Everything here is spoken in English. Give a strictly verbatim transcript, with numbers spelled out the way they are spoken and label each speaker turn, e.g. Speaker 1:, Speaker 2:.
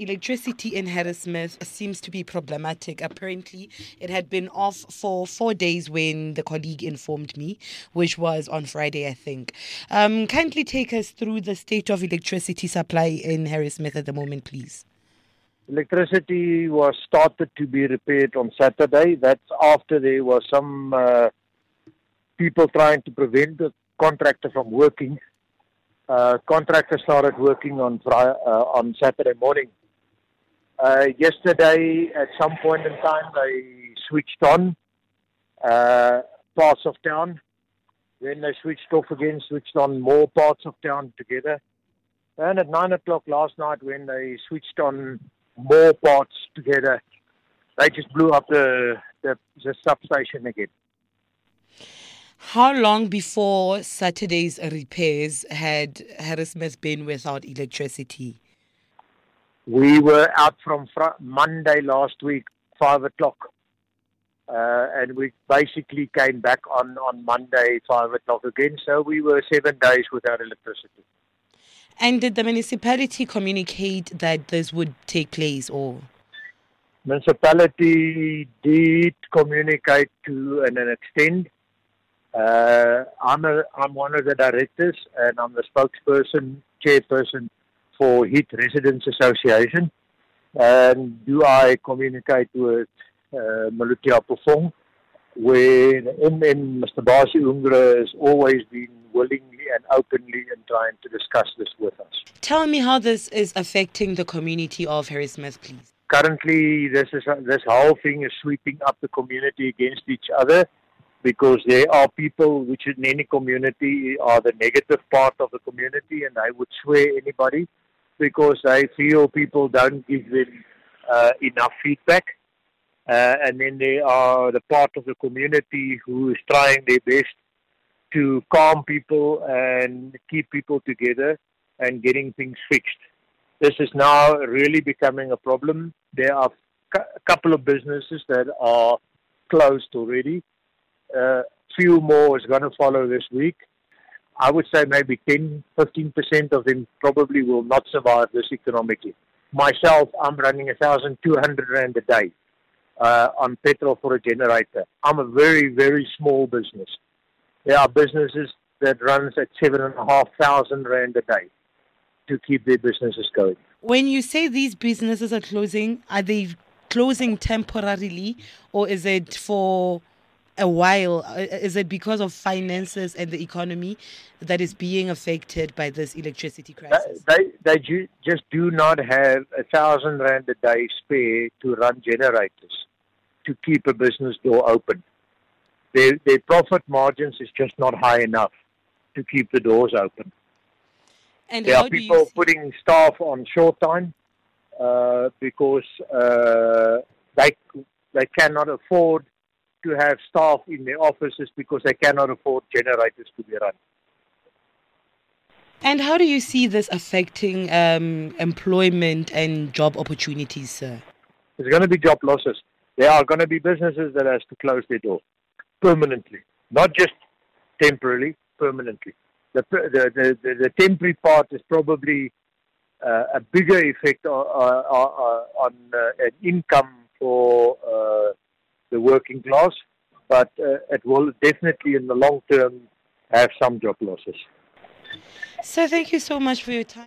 Speaker 1: electricity in Harrismith seems to be problematic. Apparently, it had been off for four days when the colleague informed me, which was on Friday, I think. Um, kindly take us through the state of electricity supply in Harrismith at the moment, please.
Speaker 2: Electricity was started to be repaired on Saturday. That's after there was some uh, people trying to prevent the contractor from working. Uh, contractor started working on Friday, uh, on Saturday morning. Uh, yesterday, at some point in time, they switched on uh, parts of town. Then they switched off again, switched on more parts of town together. And at nine o'clock last night, when they switched on more parts together, they just blew up the, the, the substation again.
Speaker 1: How long before Saturday's repairs had Harrismith been without electricity?
Speaker 2: We were out from fr- Monday last week, five o'clock. Uh, and we basically came back on, on Monday, five o'clock again. So we were seven days without electricity.
Speaker 1: And did the municipality communicate that this would take place, or?
Speaker 2: Municipality did communicate to an extent. Uh, I'm a, I'm one of the directors, and I'm the spokesperson, chairperson for Heat Residents Association. And do I communicate with uh, Malutia Pufong, where the M M, Mister Basi Ungra, has always been willingly and openly in trying to discuss this with us.
Speaker 1: Tell me how this is affecting the community of Harrismith, please.
Speaker 2: Currently, this is this whole thing is sweeping up the community against each other, because there are people which in any community are the negative part of the community, and they would swear anybody because they feel people don't give them uh, enough feedback. Uh, and then there are the part of the community who is trying their best to calm people and keep people together and getting things fixed. This is now really becoming a problem. There are a couple of businesses that are closed already. Uh, few more is going to follow this week. I would say maybe ten, fifteen percent of them probably will not survive this economically. Myself, I'm running one thousand two hundred rand a day uh, on petrol for a generator. I'm a very, very small business. There are businesses that runs at seven and a half thousand rand a day to keep their businesses going.
Speaker 1: When you say these businesses are closing, are they closing temporarily, or is it for a while? Is it because of finances and the economy that is being affected by this electricity crisis?
Speaker 2: They they, they just do not have a thousand rand a day spare to run generators to keep a business door open. Their their profit margins is just not high enough to keep the doors open.
Speaker 1: And
Speaker 2: there
Speaker 1: how
Speaker 2: are
Speaker 1: do
Speaker 2: people
Speaker 1: you see-
Speaker 2: putting staff on short time uh, because uh, they they cannot afford to have staff in their offices because they cannot afford generators to be run.
Speaker 1: And how do you see this affecting um, employment and job opportunities, sir?
Speaker 2: There's going to be job losses. There are going to be businesses that has to close their door permanently, not just temporarily, permanently. The the the, the, the temporary part is probably uh, a bigger effect on, on, on uh, an income for uh, the working class, but uh, it will definitely in the long term have some job losses.
Speaker 1: So thank you so much for your time.